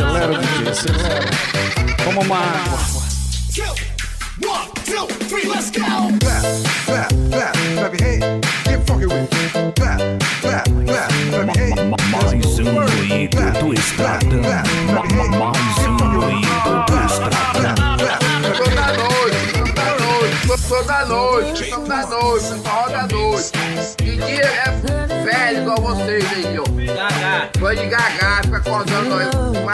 Acelera, DJ, acelera. Toma uma água. 1, 2, 3, let's go! Clap, clap, clap, clap your hands. Get funky with it. Clap, clap, clap, clap your hands. Mais doído do Estradão. Mais doído do Estradão. Sou da noite, forró da noite. DJ é velho igual vocês aí, ó. Foi de gagá, fica acordando nós.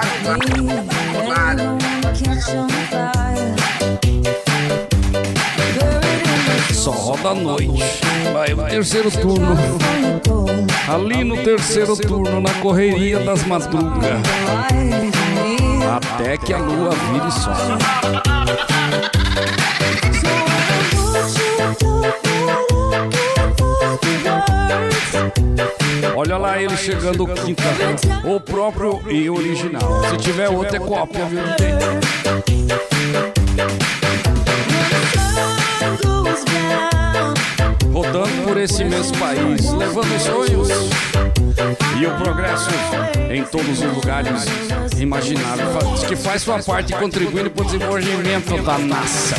Só roda à noite. Vai o terceiro turno. Ali no terceiro turno, na correria das madrugas. Até que a lua vire sol. Olha lá ele chegando quinta. O próprio e original. Se tiver outro é cópia, viu? Rodando por esse mesmo país, levando sonhos e o progresso em todos os lugares imagináveis, que faz sua parte contribuindo para o desenvolvimento da nação.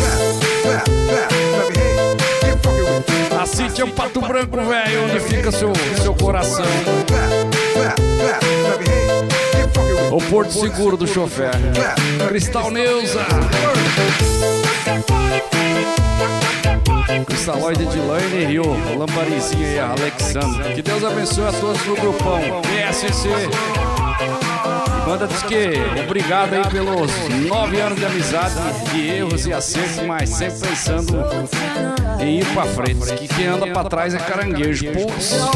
A City é o Pato Branco, velho, onde fica seu coração. O Porto Seguro do chofer. Cristal Neuza. Cristaloide de Laine e o Lambarizinho e a Alexandra. Que Deus abençoe a todos no grupão PSC. E banda diz que obrigado aí pelos 9 anos de amizade, de erros e acertos, mas sempre pensando em ir pra frente. Que quem anda pra trás é caranguejo. Putz.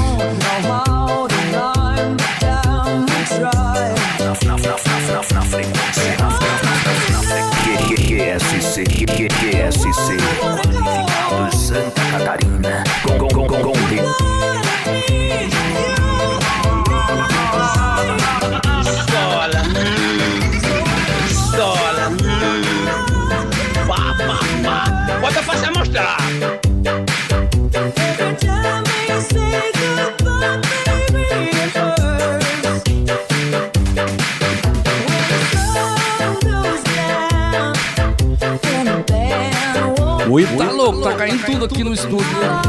QSC Qualificado Santa Catarina. Estola. Pá. Bota pra se mostrar. O Ito tá louco, tá caindo tudo aqui no estúdio.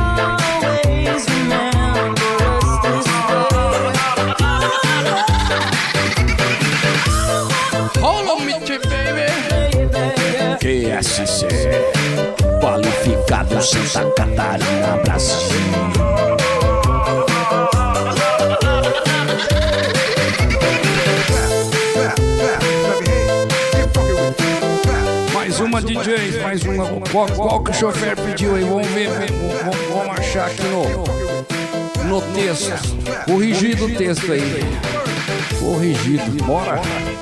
Rola me baby. QSC Qualificado Santa Catarina, Brasil. Mais uma DJ, mais uma. Qual que o chofer pediu aí? Vamos ver, vamos achar aqui no texto. Corrigido o texto aí. Corrigido, bora.